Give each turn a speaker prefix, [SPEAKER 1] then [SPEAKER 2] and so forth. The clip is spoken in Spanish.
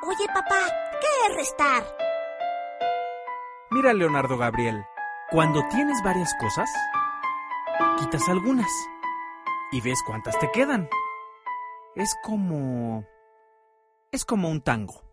[SPEAKER 1] Oye, papá, ¿qué es restar?
[SPEAKER 2] Mira, Leonardo Gabriel, cuando tienes varias cosas, quitas algunas y ves cuántas te quedan. Es como un tango.